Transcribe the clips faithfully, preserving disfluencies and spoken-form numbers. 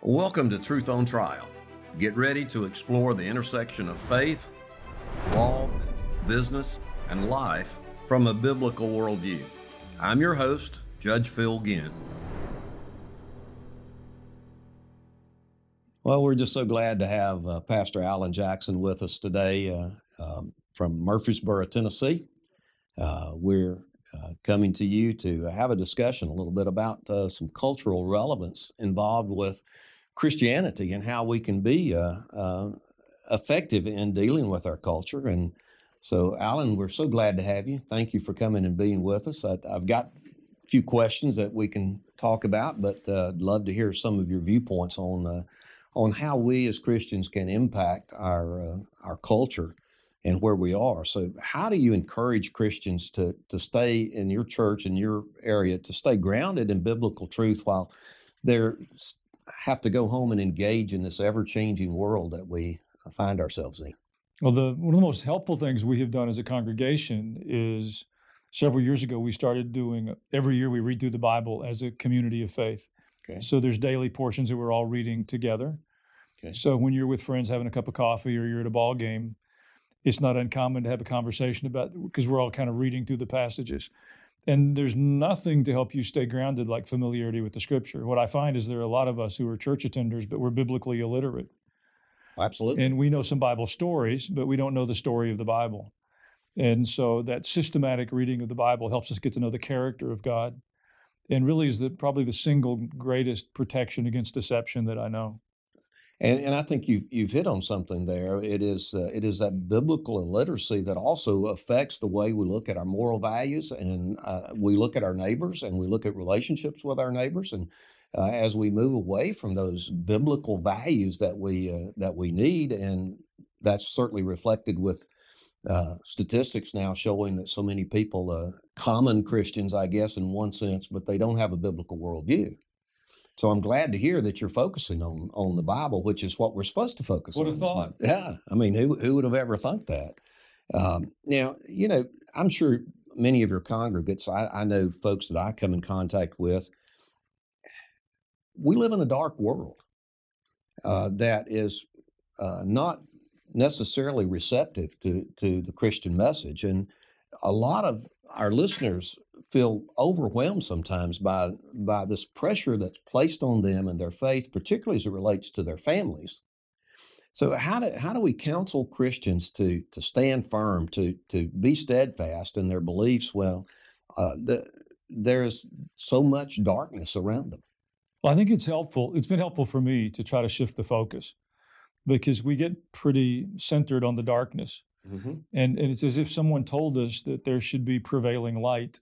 Welcome to Truth on Trial. Get ready to explore the intersection of faith, law, business, and life from a biblical worldview. I'm your host, Judge Phil Ginn. Well, we're just so glad to have uh, Pastor Alan Jackson with us today uh, um, from Murfreesboro, Tennessee. Uh, we're uh, coming to you to have a discussion a little bit about uh, some cultural relevance involved with Christianity and how we can be uh, uh, effective in dealing with our culture. And so, Alan, we're so glad to have you. Thank you for coming and being with us. I, I've got a few questions that we can talk about, but uh, I'd love to hear some of your viewpoints on uh, on how we as Christians can impact our uh, our culture and where we are. So how do you encourage Christians to to stay in your church, in your area, to stay grounded in biblical truth while they're have to go home and engage in this ever-changing world that we find ourselves in? Well, the one of the most helpful things we have done as a congregation is several years ago, we started doing, every year we read through the Bible as a community of faith. Okay. So there's daily portions that we're all reading together. Okay. So when you're with friends having a cup of coffee or you're at a ball game, it's not uncommon to have a conversation about, because we're all kind of reading through the passages. And there's nothing to help you stay grounded like familiarity with the Scripture. What I find is there are a lot of us who are church attenders, but we're biblically illiterate. Absolutely. And we know some Bible stories, but we don't know the story of the Bible. And so that systematic reading of the Bible helps us get to know the character of God, and really is the, probably the single greatest protection against deception that I know. And and I think you've you've hit on something there. It is uh, it is that biblical illiteracy that also affects the way we look at our moral values, and uh, we look at our neighbors, and we look at relationships with our neighbors. And uh, as we move away from those biblical values that we uh, that we need, and that's certainly reflected with uh, statistics now showing that so many people, uh, common Christians, I guess, in one sense, but they don't have a biblical worldview. So I'm glad to hear that you're focusing on on the Bible, which is what we're supposed to focus What on. a thought. Yeah. I mean, who who would have ever thought that? Um, now, you know, I'm sure many of your congregates, I, I know folks that I come in contact with, we live in a dark world uh, that is uh, not necessarily receptive to, to the Christian message. And a lot of our listeners feel overwhelmed sometimes by by this pressure that's placed on them and their faith, particularly as it relates to their families. So how do how do we counsel Christians to to stand firm, to to be steadfast in their beliefs? Well, uh, the, there's so much darkness around them. Well, I think it's helpful. It's been helpful for me to try to shift the focus, because we get pretty centered on the darkness. Mm-hmm. And, and it's as if someone told us that there should be prevailing light.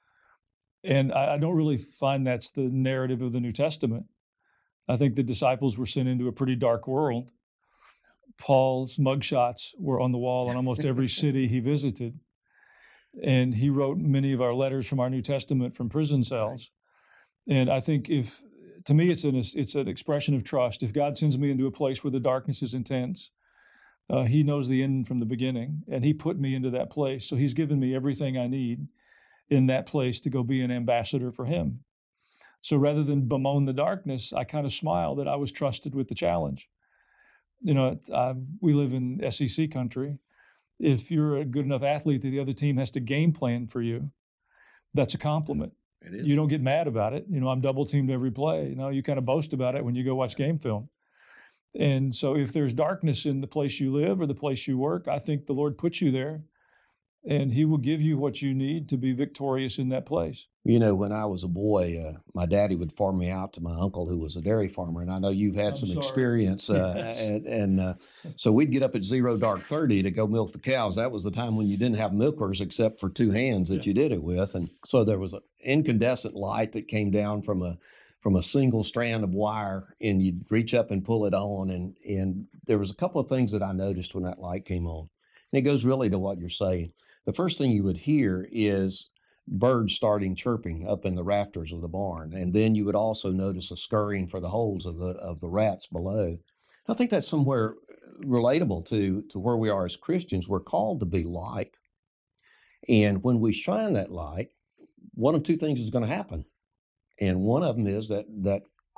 And I, I don't really find that's the narrative of the New Testament. I think the disciples were sent into a pretty dark world. Paul's mugshots were on the wall in almost every city he visited. And he wrote many of our letters from our New Testament from prison cells. And I think if, to me, it's an, it's an expression of trust. If God sends me into a place where the darkness is intense, Uh, he knows the end from the beginning, and he put me into that place. So he's given me everything I need in that place to go be an ambassador for him. So rather than bemoan the darkness, I kind of smile that I was trusted with the challenge. You know, I, we live in S E C country. If you're a good enough athlete that the other team has to game plan for you, that's a compliment. It is. You don't get mad about it. You know, I'm double teamed every play. You know, you kind of boast about it when you go watch game film. And so if there's darkness in the place you live or the place you work, I think the Lord puts you there, and he will give you what you need to be victorious in that place. You know, when I was a boy, uh, my daddy would farm me out to my uncle, who was a dairy farmer, and I know you've had I'm some sorry. experience. Uh, Yes. And, and uh, so we'd get up at zero dark thirty to go milk the cows. That was the time when you didn't have milkers except for two hands that Yeah. you did it with, and so there was an incandescent light that came down from a from a single strand of wire, and you'd reach up and pull it on. And, and there was a couple of things that I noticed when that light came on. And it goes really to what you're saying. The first thing you would hear is birds starting chirping up in the rafters of the barn. And then you would also notice a scurrying for the holes of the of the rats below. I think that's somewhere relatable to, to where we are as Christians. We're called to be light. And when we shine that light, one of two things is going to happen. And one of them is that that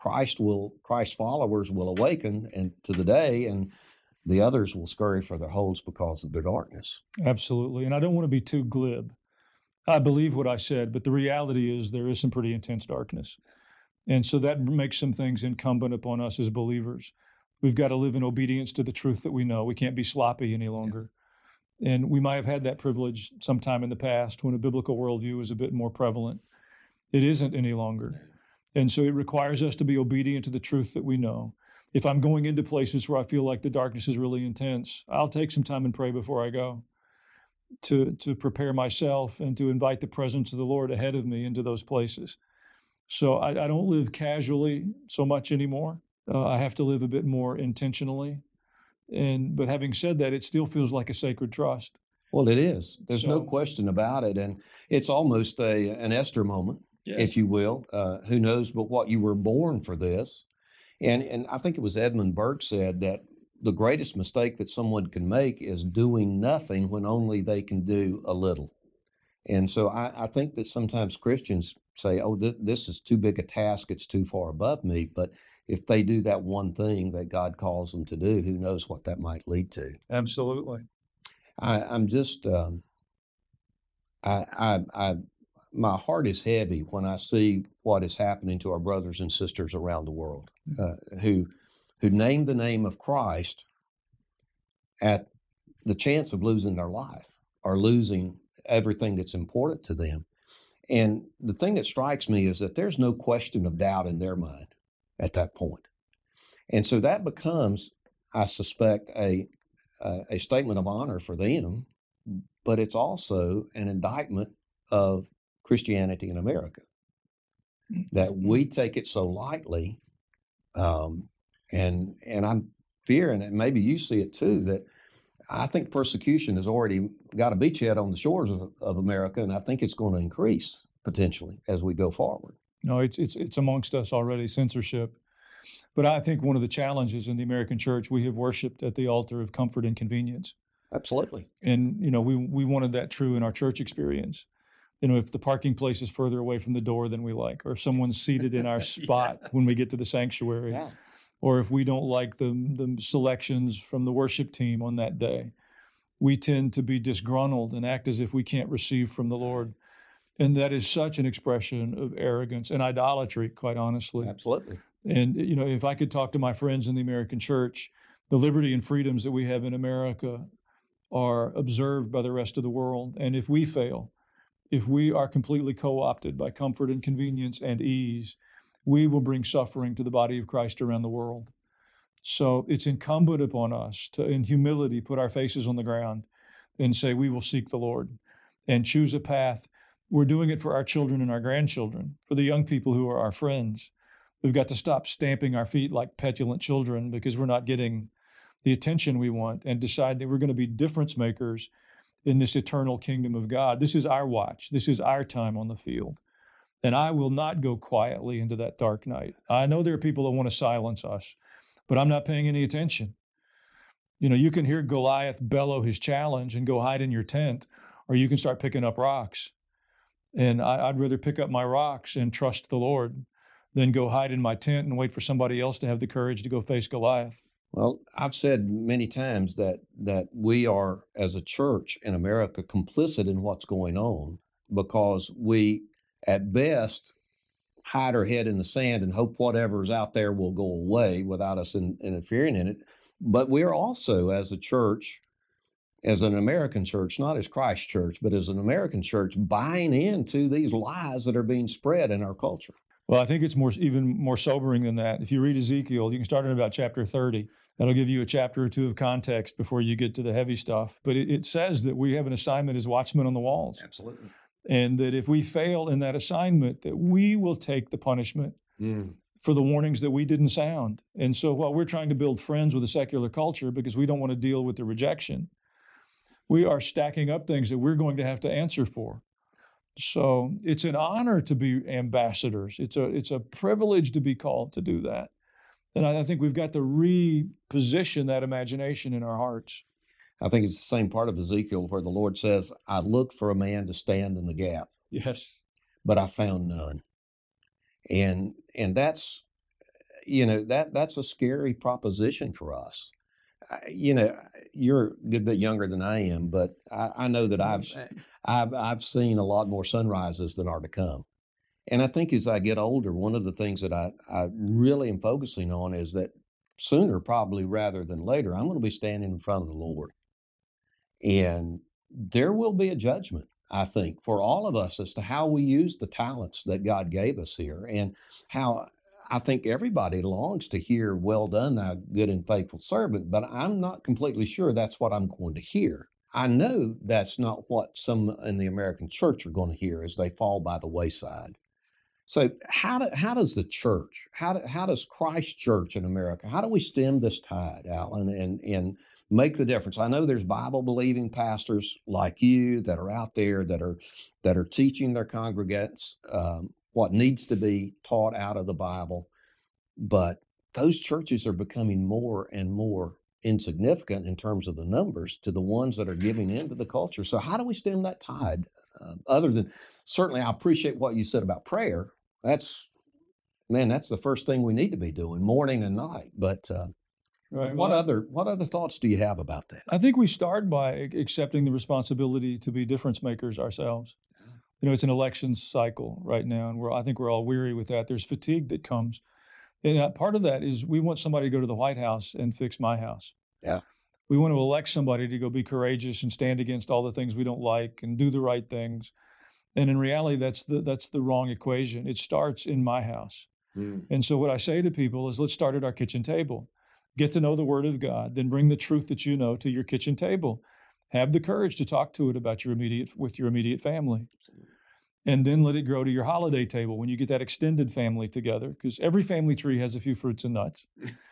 Christ will, Christ followers will awaken and to the day, and the others will scurry for their holes because of the darkness. Absolutely. And I don't want to be too glib. I believe what I said, but the reality is there is some pretty intense darkness. And so that makes some things incumbent upon us as believers. We've got to live in obedience to the truth that we know. We can't be sloppy any longer. Yeah. And we might have had that privilege sometime in the past when a biblical worldview was a bit more prevalent. It isn't any longer. And so it requires us to be obedient to the truth that we know. If I'm going into places where I feel like the darkness is really intense, I'll take some time and pray before I go to, to prepare myself and to invite the presence of the Lord ahead of me into those places. So I, I don't live casually so much anymore. Uh, I have to live a bit more intentionally. And but having said that, it still feels like a sacred trust. Well, it is. There's So- no question about it. And it's almost a an Esther moment, Yes. if you will. Uh, who knows but what you were born for this. And and I think it was Edmund Burke said that the greatest mistake that someone can make is doing nothing when only they can do a little. And so I, I think that sometimes Christians say, oh, th- this is too big a task. It's too far above me. But if they do that one thing that God calls them to do, who knows what that might lead to. Absolutely. I, I'm just, um, I, I, I, my heart is heavy when I see what is happening to our brothers and sisters around the world uh, who, who name the name of Christ at the chance of losing their life or losing everything that's important to them. And the thing that strikes me is that there's no question of doubt in their mind at that point. And so that becomes, I suspect, a uh, a statement of honor for them, but it's also an indictment of Christianity in America, that we take it so lightly. Um, and and I'm fearing, and maybe you see it too, that I think persecution has already got a beachhead on the shores of, of America, and I think it's going to increase potentially as we go forward. No, it's it's it's amongst us already, censorship. But I think one of the challenges in the American church, we have worshiped at the altar of comfort and convenience. Absolutely. And, you know, we we wanted that true in our church experience. You know, if the parking place is further away from the door than we like, or if someone's seated in our spot Yeah. when we get to the sanctuary, Yeah. or if we don't like the, the selections from the worship team on that day, we tend to be disgruntled and act as if we can't receive from the Lord. And that is such an expression of arrogance and idolatry, quite honestly. Absolutely. And, you know, if I could talk to my friends in the American church, the liberty and freedoms that we have in America are observed by the rest of the world. And if we fail, if we are completely co-opted by comfort and convenience and ease, we will bring suffering to the body of Christ around the world. So it's incumbent upon us to, in humility, put our faces on the ground and say, we will seek the Lord and choose a path. We're doing it for our children and our grandchildren, for the young people who are our friends. We've got to stop stamping our feet like petulant children because we're not getting the attention we want, and decide that we're going to be difference makers in this eternal kingdom of God. This is our watch. This is our time on the field. And I will not go quietly into that dark night. I know there are people that want to silence us, but I'm not paying any attention. You know, you can hear Goliath bellow his challenge and go hide in your tent, or you can start picking up rocks. And I, I'd rather pick up my rocks and trust the Lord than go hide in my tent and wait for somebody else to have the courage to go face Goliath. Well, I've said many times that that we are, as a church in America, complicit in what's going on because we, at best, hide our head in the sand and hope whatever's out there will go away without us in, interfering in it. But we're also, as a church, as an American church, not as Christ Church, but as an American church, buying into these lies that are being spread in our culture. Well, I think it's more even more sobering than that. If you read Ezekiel, you can start in about chapter thirty. That'll give you a chapter or two of context before you get to the heavy stuff. But it, it says that we have an assignment as watchmen on the walls. Absolutely. And that if we fail in that assignment, that we will take the punishment Mm. for the warnings that we didn't sound. And so while we're trying to build friends with the secular culture because we don't want to deal with the rejection, we are stacking up things that we're going to have to answer for. So it's an honor to be ambassadors. It's a it's a privilege to be called to do that. And I, I think we've got to reposition that imagination in our hearts. I think it's the same part of Ezekiel where the Lord says, I looked for a man to stand in the gap, Yes. but I found none. And and that's you know, that that's a scary proposition for us. I, you know, you're a good bit younger than I am, but I, I know that I've I've I've seen a lot more sunrises than are to come. And I think as I get older, one of the things that I, I really am focusing on is that sooner, probably rather than later, I'm going to be standing in front of the Lord. And there will be a judgment, I think, for all of us as to how we use the talents that God gave us here, and how I think everybody longs to hear, "Well done, thou good and faithful servant," but I'm not completely sure that's what I'm going to hear. I know that's not what some in the American church are going to hear as they fall by the wayside. So how do, how does the church, how do, how does Christ Church in America, how do we stem this tide, Alan, and and make the difference? I know there's Bible believing pastors like you that are out there that are that are teaching their congregants um, what needs to be taught out of the Bible, but those churches are becoming more and more insignificant in terms of the numbers to the ones that are giving into the culture. So how do we stem that tide? Uh, other than certainly, I appreciate what you said about prayer. That's man, that's the first thing we need to be doing, morning and night. But uh, Right. what Well, I- other what other thoughts do you have about that? I think we start by ac- accepting the responsibility to be difference makers ourselves. You know, it's an election cycle right now, and we're I think we're all weary with that. There's fatigue that comes, and uh, part of that is we want somebody to go to the White House and fix my house. Yeah. We want to elect somebody to go be courageous and stand against all the things we don't like and do the right things. And in reality, that's the that's the wrong equation. It starts in my house. Mm. And so what I say to people is, let's start at our kitchen table. Get to know the Word of God, then bring the truth that you know to your kitchen table. Have the courage to talk to it about your immediate with your immediate family. And then let it grow to your holiday table when you get that extended family together, because every family tree has a few fruits and nuts.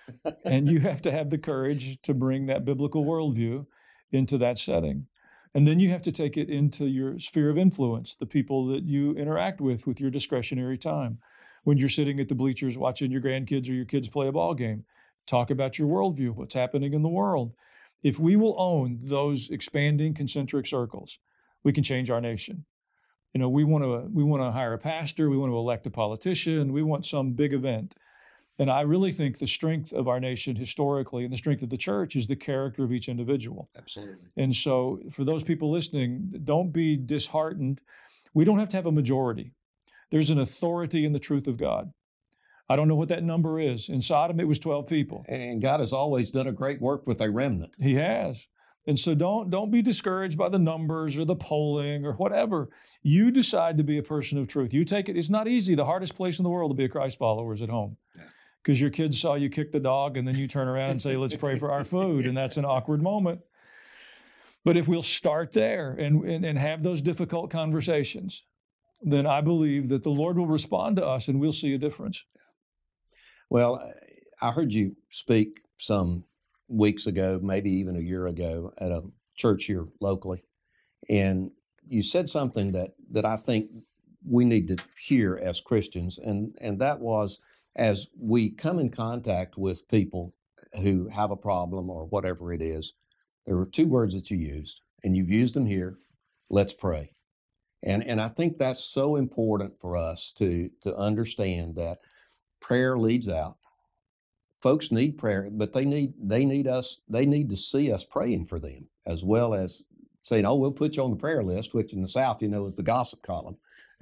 And you have to have the courage to bring that biblical worldview into that setting. And then you have to take it into your sphere of influence, the people that you interact with with your discretionary time. When you're sitting at the bleachers watching your grandkids or your kids play a ball game, talk about your worldview, what's happening in the world. If we will own those expanding concentric circles, we can change our nation. You know, we want to we want to hire a pastor, we want to elect a politician, we want some big event. And I really think the strength of our nation historically and the strength of the church is the character of each individual. Absolutely. And so for those people listening, don't be disheartened. We don't have to have a majority. There's an authority in the truth of God. I don't know what that number is. In Sodom, it was twelve people. And God has always done a great work with a remnant. He has. And so don't don't be discouraged by the numbers or the polling or whatever. You decide to be a person of truth. You take it. It's not easy. The hardest place in the world to be a Christ follower is at home. Because your kids saw you kick the dog and then you turn around and say, let's pray for our food. And that's an awkward moment. But if we'll start there and, and, and have those difficult conversations, then I believe that the Lord will respond to us and we'll see a difference. Well, I heard you speak some weeks ago, maybe even a year ago, at a church here locally, and you said something that that I think we need to hear as Christians, and and that was, as we come in contact with people who have a problem or whatever it is, there were two words that you used, and you've used them here. Let's pray. And and I think that's so important for us to to understand that prayer leads out. Folks need prayer, but they need they need us, they need to see us praying for them, as well as saying, oh, we'll put you on the prayer list, which in the South, you know, is the gossip column.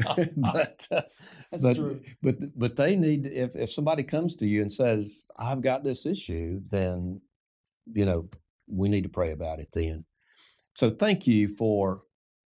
but uh, That's but, true. but but they need, if if somebody comes to you and says, I've got this issue, then you know we need to pray about it then. So thank you for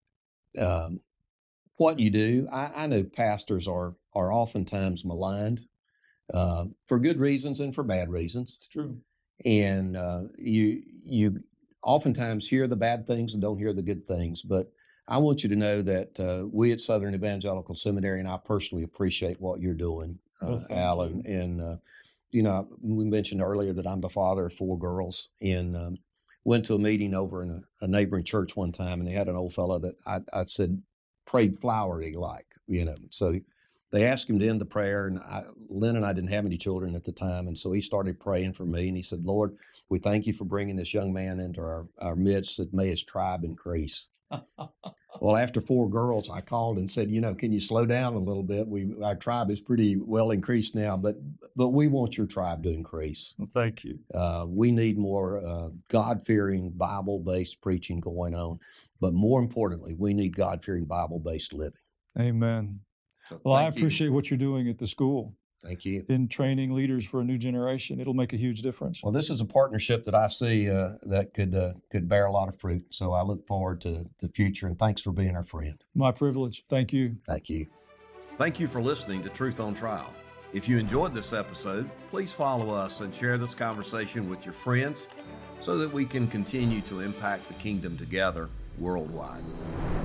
um, what you do. I, I know pastors are are oftentimes maligned uh, for good reasons and for bad reasons, It's true. and uh, you you oftentimes hear the bad things and don't hear the good things. But I want you to know that uh, we at Southern Evangelical Seminary, and I personally appreciate what you're doing, uh, Well, thank Alan. you. And uh, you know, we mentioned earlier that I'm the father of four girls, and um, went to a meeting over in a, a neighboring church one time, and they had an old fellow that I, I said prayed flowery like, you know. So they asked him to end the prayer, and I, Lynn and I didn't have any children at the time, and so he started praying for me, and he said, Lord, we thank you for bringing this young man into our, our midst, that may his tribe increase. Well, after four girls, I called and said, you know, can you slow down a little bit? We our tribe is pretty well increased now, but but we want your tribe to increase. Well, thank you. Uh, we need more uh, God-fearing, Bible-based preaching going on, but more importantly, we need God-fearing, Bible-based living. Amen. So Well, I thank you. appreciate what you're doing at the school Thank you. in training leaders for a new generation. It'll make a huge difference. Well, this is a partnership that I see uh, that could uh, could bear a lot of fruit. So I look forward to the future, and thanks for being our friend. My privilege. Thank you. Thank you. Thank you for listening to Truth on Trial. If you enjoyed this episode, please follow us and share this conversation with your friends so that we can continue to impact the kingdom together worldwide.